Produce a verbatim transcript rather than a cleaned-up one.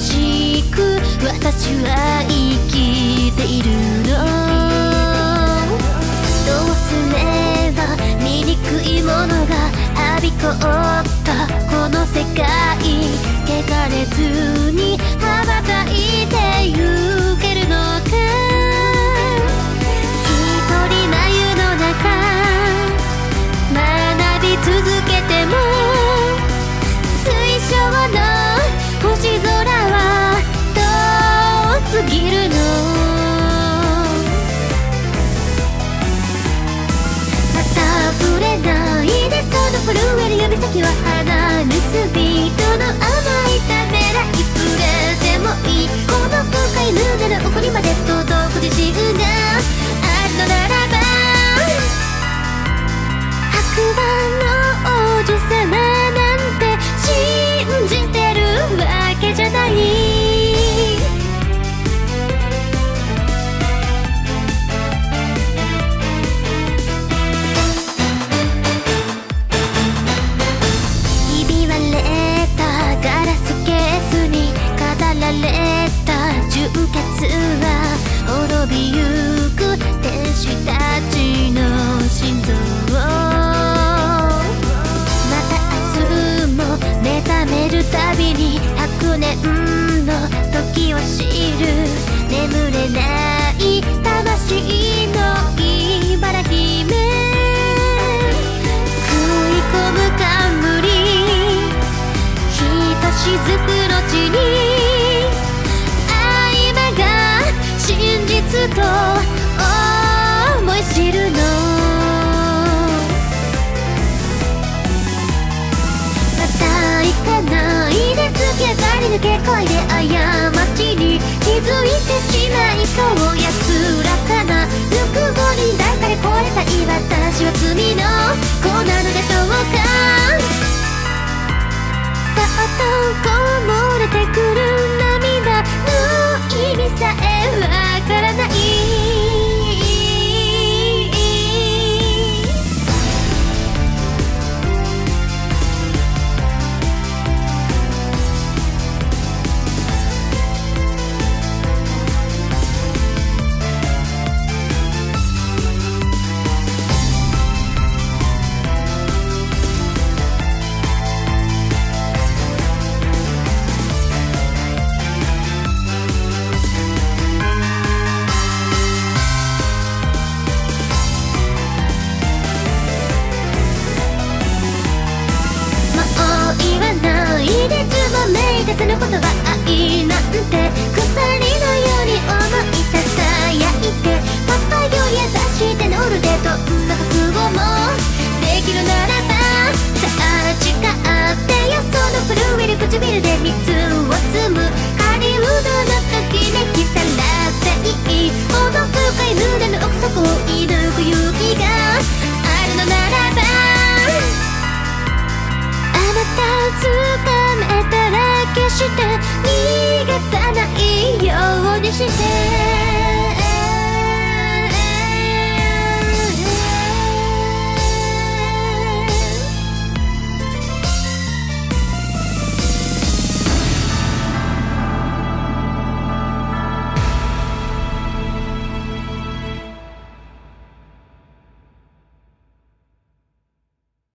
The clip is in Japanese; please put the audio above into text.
しく私は生きているの。どうすれば醜いものがはびこったこの世界、汚れずに羽ばたいてゆけるのか。一人眉の中学び続けても水晶の星空は遠すぎるの。また触れないでその震える指先は離ぬスピードの甘いためらい触れてもいいこの深い胸の奥にまで届く自信があるのならば、白馬の王子様なんて信じてるわけじゃない。ひび割れたガラスケースに飾られた純潔は滅びゆく天使たちの心臓。また明日も目覚めるたびに百年の時を知る眠れない魂の茨姫、食い込む冠ひとしずくの地に愛馬が真実と思い知るの。また行かないで突き当たり抜け恋で過ちに気づいてしまいそう安らかな欲望に抱かれ壊れたい私は罪の子なのでしょうか。さっとこぼれてくる涙の意味さえわからない。そのことは愛なんて鎖のように思いささやいてパパより優しいテノールでどんな覚悟もできるならばさあ誓ってよその震える唇で蜜を摘むハリウッドのときめきさらっていいほど深い胸の奥底を射抜く勇気があるのならばあなたを掴めたら決して逃がさないようにして